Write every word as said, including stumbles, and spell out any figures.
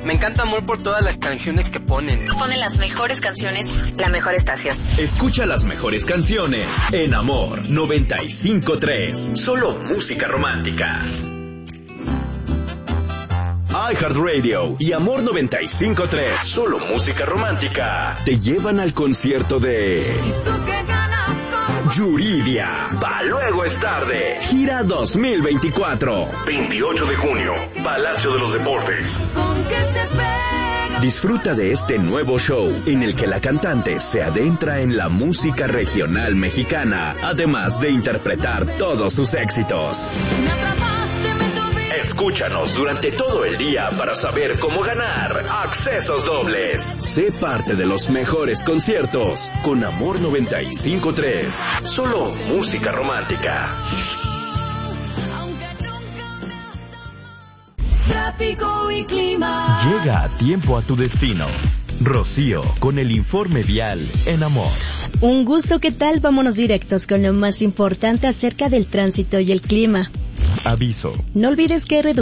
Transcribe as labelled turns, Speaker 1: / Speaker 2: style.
Speaker 1: Me encanta Amor por todas las canciones que ponen.
Speaker 2: Ponen las mejores canciones, la mejor estación.
Speaker 3: Escucha las mejores canciones en Amor noventa y cinco punto tres. Solo música romántica. iHeartRadio y Amor noventa y cinco punto tres. Solo música romántica. Te llevan al concierto de Yuridia. Pa' luego es tarde. Gira dos mil veinticuatro. veintiocho de junio. Palacio de los Deportes. Disfruta de este nuevo show en el que la cantante se adentra en la música regional mexicana, además de interpretar todos sus éxitos. Escúchanos durante todo el día para saber cómo ganar accesos dobles. Sé parte de los mejores conciertos con Amor noventa y cinco punto tres. Solo música romántica.
Speaker 4: Tráfico y clima.
Speaker 5: Llega a tiempo a tu destino. Rocío, con el informe vial en Amor.
Speaker 6: Un gusto, ¿qué tal? Vámonos directos con lo más importante acerca del tránsito y el clima.
Speaker 5: Aviso.
Speaker 6: No olvides que